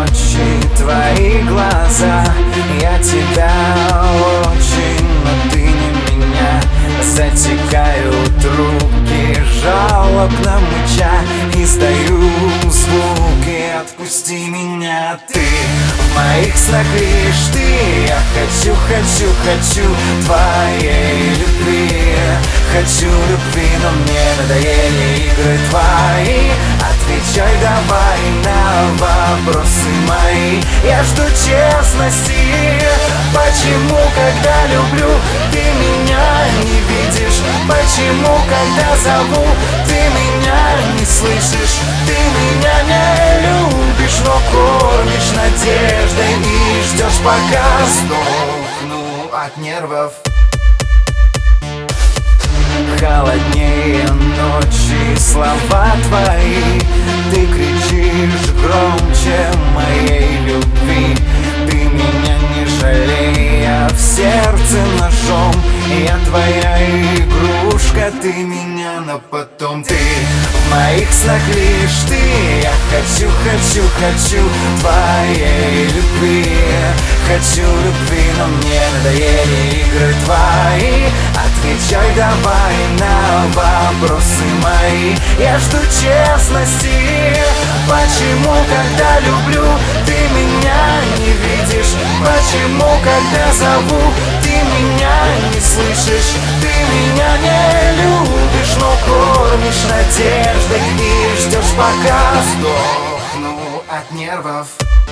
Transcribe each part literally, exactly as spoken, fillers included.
ночи, твои глаза. Я тебя очень, но ты не меня. Затекают руки, жалобно мыча, издаю звуки. Отпусти меня, ты в моих снах лишь ты. Я хочу, хочу, хочу твоей любви. Хочу любви, но мне надоели игры твои. Отвечай давай на вопросы мои. Я жду честности. Почему, когда люблю, ты меня не видишь? Почему, когда зову, ты меня не слышишь? Ты меня не любишь, но кормишь надеждой и ждешь, пока сдохну от нервов. Холоднее ночи слова твои. Ты кричишь громче моей любви. Ты меня не жалея в сердце ножом. Я твоя игрушка, ты меня на потом. Ты в моих снах лишь ты. Я хочу, хочу, хочу твоей любви. Хочу любви, но мне надоели игры твои. Отвечай давай на вопросы мои. Я жду честности. Почему, когда люблю, ты меня не видишь? Почему, когда зову, ты меня не слышишь? Ты меня не любишь, но кормишь надеждой и ждешь, пока сдохну от нервов.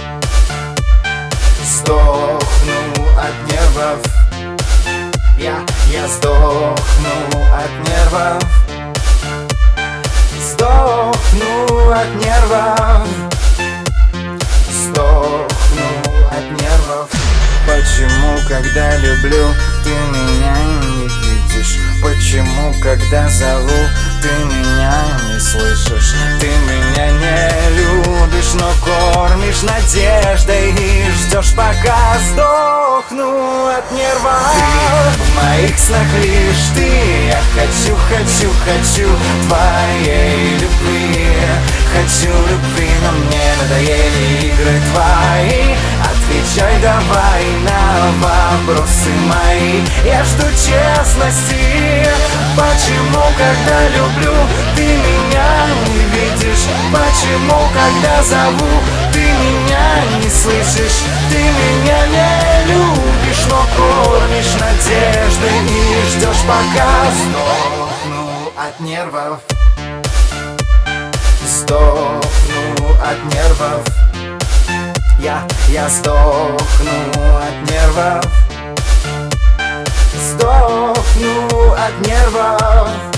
Сдохну от нервов. Я, я сдохну от нервов. Сдохну от нервов. Сдохну от нервов. Почему, когда люблю, ты меня не видишь? Почему, когда зову, ты меня не слышишь? Ты меня не любишь, но кормишь надеждой и ждешь, пока сдохну от нервов. Ты в моих снах лишь ты. Я хочу, хочу, хочу твоей любви. Хочу любви, но мне надоели игры твои. Отвечай давай на вопросы мои. Я жду честности. Почему, когда люблю, ты меня не видишь? Почему, когда зову, ты меня не слышишь? Ты меня не любишь, но кормишь надеждой и ждешь, пока сдохну от нервов. Сдохну от нервов. Я, я сдохну от нервов. Сдохну от нервов.